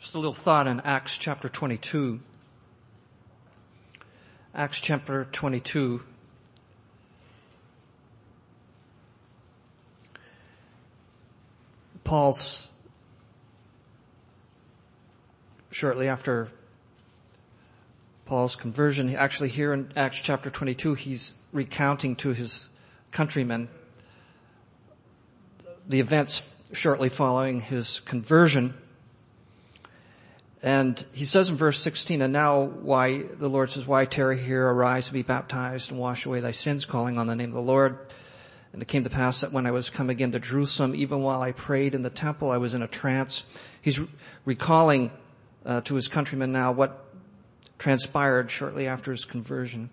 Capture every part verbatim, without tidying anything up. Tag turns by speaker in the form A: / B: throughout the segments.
A: Just a little thought in Acts chapter twenty-two. Acts chapter twenty-two. Paul's, shortly after Paul's conversion, actually here in Acts chapter twenty-two, he's recounting to his countrymen the events shortly following his conversion. And he says in verse sixteen, and now why, the Lord says, why tarry here, arise and be baptized and wash away thy sins, calling on the name of the Lord. And it came to pass that when I was come again to Jerusalem, even while I prayed in the temple, I was in a trance. He's re- recalling uh, to his countrymen now what transpired shortly after his conversion.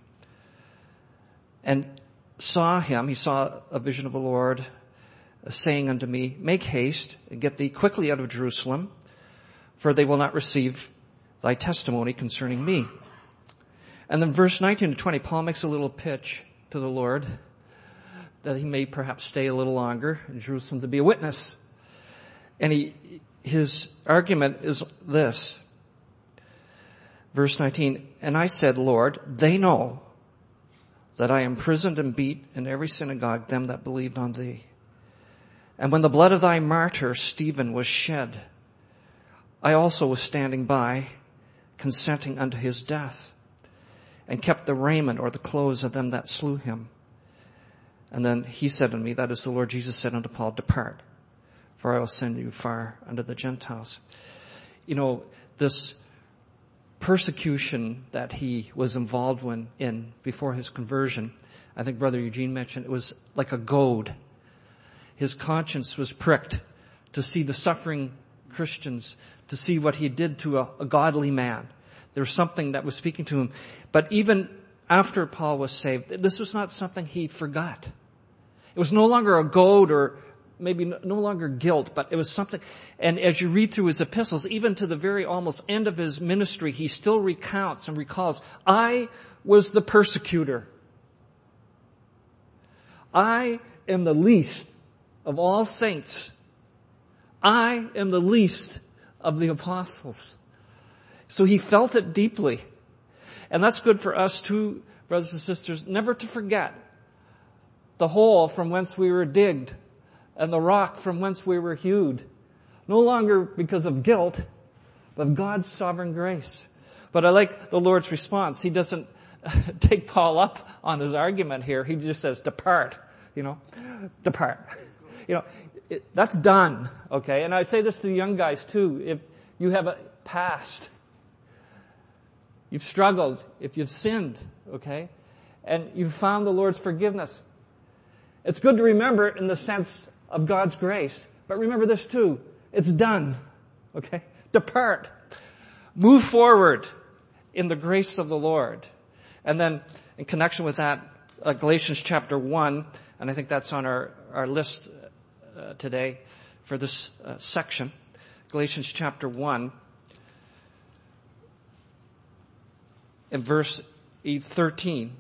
A: And saw him, he saw a vision of the Lord, uh, saying unto me, make haste and get thee quickly out of Jerusalem, for they will not receive thy testimony concerning me. And then verse nineteen to twenty, Paul makes a little pitch to the Lord that he may perhaps stay a little longer in Jerusalem to be a witness. And he, his argument is this. Verse nineteen, and I said, Lord, they know that I imprisoned and beat in every synagogue them that believed on thee. And when the blood of thy martyr Stephen was shed, I also was standing by, consenting unto his death, and kept the raiment or the clothes of them that slew him. And then he said unto me, that is the Lord Jesus said unto Paul, depart, for I will send you far unto the Gentiles. You know, this persecution that he was involved in, in before his conversion, I think Brother Eugene mentioned, it was like a goad. His conscience was pricked to see the suffering Christians, to see what he did to a, a godly man. There was something that was speaking to him. But even after Paul was saved, this was not something he forgot. It was no longer a goad or maybe no longer guilt, but it was something. And as you read through his epistles, even to the very almost end of his ministry, he still recounts and recalls, I was the persecutor. I am the least of all saints. I am the least of the apostles. So he felt it deeply. And that's good for us too, brothers and sisters, never to forget the hole from whence we were digged and the rock from whence we were hewed. No longer because of guilt, but of God's sovereign grace. But I like the Lord's response. He doesn't take Paul up on his argument here. He just says, depart, you know, depart. You know, it, that's done, okay? And I say this to the young guys too. If you have a past, you've struggled, if you've sinned, okay, and you've found the Lord's forgiveness, it's good to remember it in the sense of God's grace. But remember this too. It's done, okay? Depart. Move forward in the grace of the Lord. And then in connection with that, uh, Galatians chapter one, and I think that's on our, our list uh, today for this uh, section. Galatians chapter one, in verse thirteen.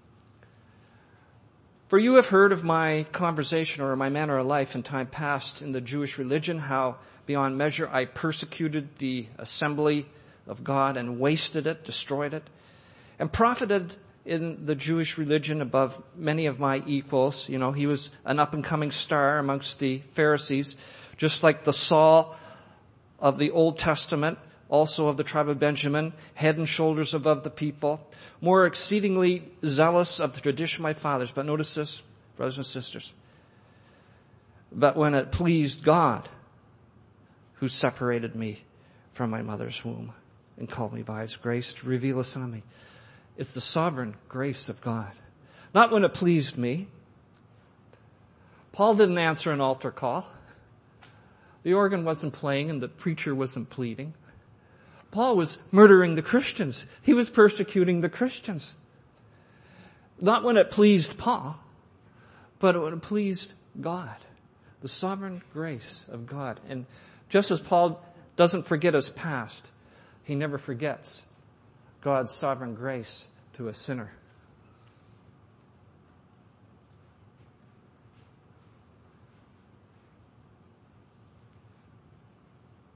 A: For you have heard of my conversation or my manner of life in time past in the Jewish religion, how beyond measure I persecuted the assembly of God and wasted it, destroyed it, and profited in the Jewish religion above many of my equals. You know, he was an up-and-coming star amongst the Pharisees, just like the Saul of the Old Testament, also of the tribe of Benjamin, head and shoulders above the people, more exceedingly zealous of the tradition of my fathers. But notice this, brothers and sisters. But when it pleased God, who separated me from my mother's womb and called me by his grace to reveal his Son to me. It's the sovereign grace of God. Not when it pleased me. Paul didn't answer an altar call. The organ wasn't playing and the preacher wasn't pleading. Paul was murdering the Christians. He was persecuting the Christians. Not when it pleased Paul, but when it pleased God. The sovereign grace of God. And just as Paul doesn't forget his past, he never forgets God's sovereign grace to a sinner.